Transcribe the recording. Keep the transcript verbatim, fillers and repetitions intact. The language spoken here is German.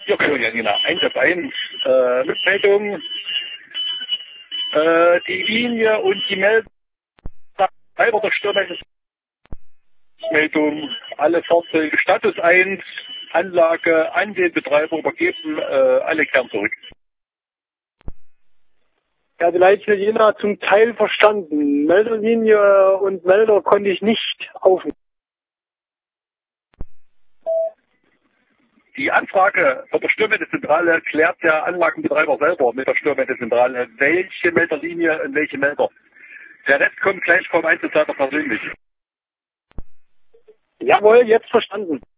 Ja, okay, Janina, Einsatz eins, äh, Mitmeldung, äh, die Linie und die Meldung, Treiber der Störmeldung, Meldung, alle Fahrzeuge, Status eins, Anlage an den Betreiber übergeben, äh, alle kehren zurück. Ja, die Leitstelle Jena zum Teil verstanden. Melderlinie und Melder konnte ich nicht aufnehmen. Die Anfrage von der Störmeldezentrale klärt der Anlagenbetreiber selber mit der Störmeldezentrale, welche Melderlinie und welche Melder. Der Rest kommt gleich vom Einzelseiter persönlich. Jawohl, jetzt verstanden.